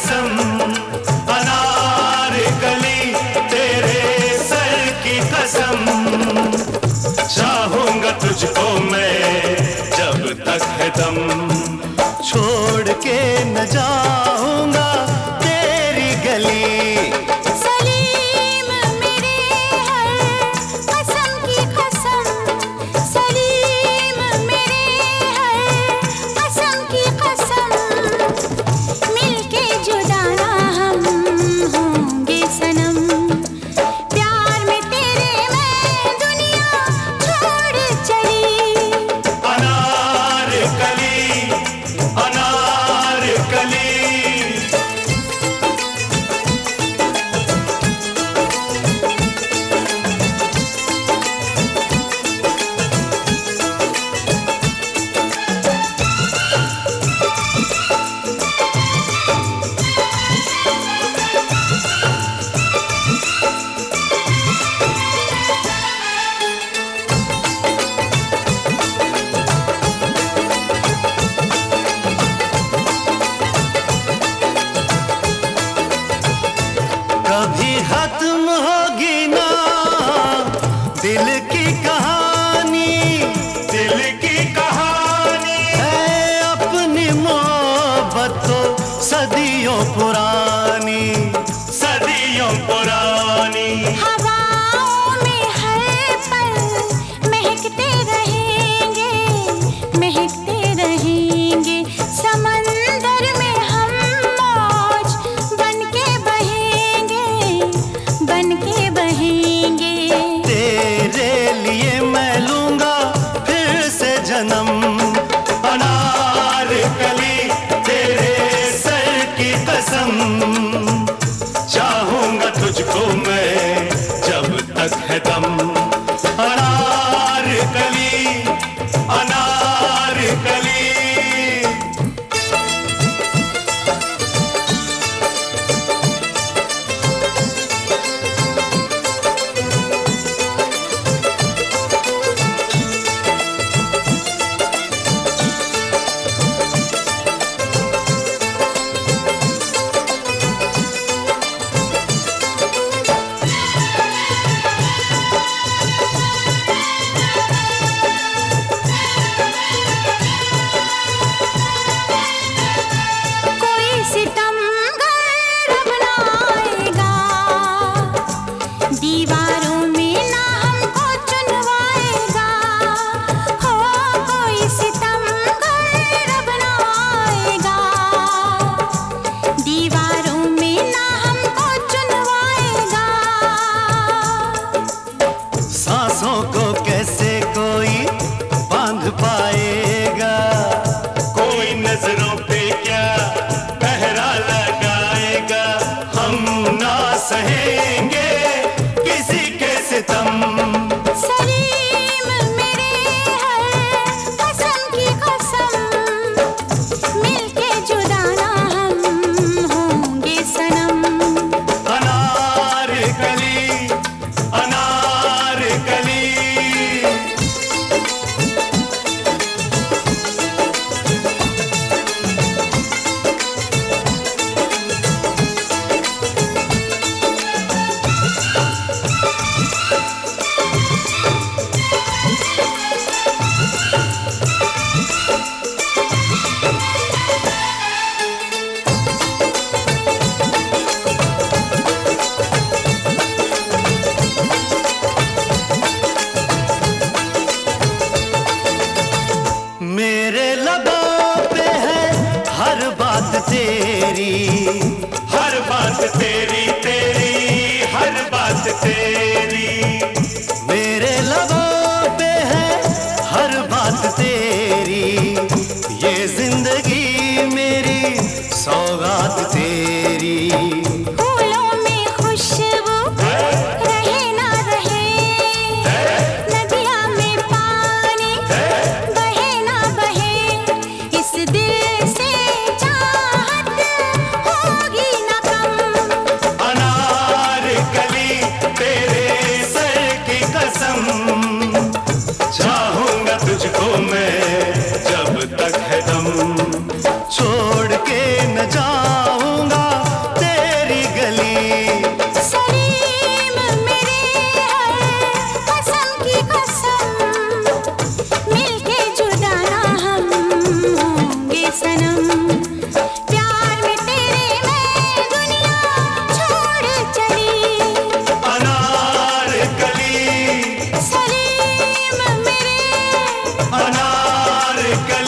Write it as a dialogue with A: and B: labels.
A: कसम, अनारकली तेरे सर की कसम। चाहूंगा तुझको मैं जब तक है दम, छोड़ के न जाऊंगा तेरी गली।
B: सलीम मेरे हर कसम की कसम, सलीम मेरे हर कसम की कसम। मिलके जुदा ना हम होंगे सनम, प्यार में तेरे मैं दुनिया छोड़ चली।
A: अनारकली अनारकली। कभी खत्म होगी ना दिल की कहानी, दिल की कहानी है अपनी मोहब्बत तो सदियों पुरानी, सदियों पुरानी।
B: हवाओं में हर पल महकते रहेंगे, महकते रहेंगे। समंदर में हम मौज बनके बहेंगे, बनके बहेंगे।
A: तेरे लिए मैं लूंगा फिर से जन्म, अनारकली तेरे सर की कसम। चाहूंगा तुझको मैं जब तक है दम, अनारकली अनारकली।
B: कोई सितमगर अब ना आएगा, दीवारों में ना हमको चुनवाएगा। हो कोई सितमगर अब ना आएगा, दीवारों में ना हमको चुनवाएगा।
A: सांसों को कैसे कोई बांध पाएगा, कोई नजरों पे क्या पहरा लगाएगा। हम ना सहेंगे किसी के सितम,
B: सलीम मेरे हर कसम की कसम। मिलके जुदा ना हम होंगे सनम।
A: अनारकली अनारकली। मेरे लबों पे है हर बात तेरी, हर बात तेरी तेरी, हर बात तेरी। मेरे लबों पे है हर बात तेरी, ये जिंदगी मेरी सौगात तेरी।
B: फूलों में खुशबू रहे ना रहे, नदिया में पानी बहे ना बहे। इस दिल से चाहत होगी ना कम,
A: गली